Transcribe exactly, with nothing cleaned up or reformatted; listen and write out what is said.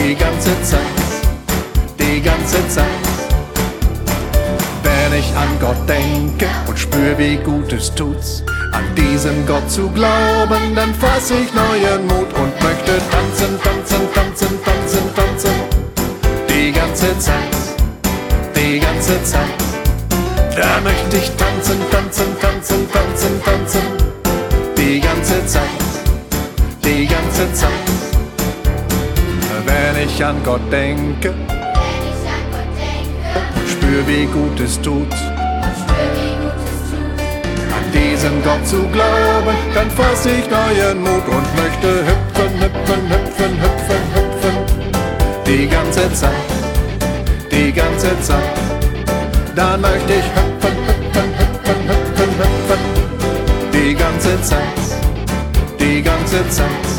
die ganze Zeit, die ganze Zeit. Wenn ich an Gott denke und spür, wie gut es tut's, an diesen Gott zu glauben, dann fass ich neuen Mut und möchte tanzen, tanzen, tanzen, tanzen, tanzen. Die ganze Zeit, die ganze Zeit. Da möchte ich tanzen, tanzen, tanzen, tanzen, tanzen. Die ganze Zeit, die ganze Zeit. Wenn ich an Gott denke und spür, wie gut es tut, an diesen Gott zu glauben, dann fass ich neuen Mut und möchte hüpfen, hüpfen, hüpfen, hüpfen, hüpfen. Die ganze Zeit, die ganze Zeit. Dann möchte ich hüpfen, hüpfen, hüpfen, hüpfen, hüpfen. Die ganze Zeit, die ganze Zeit.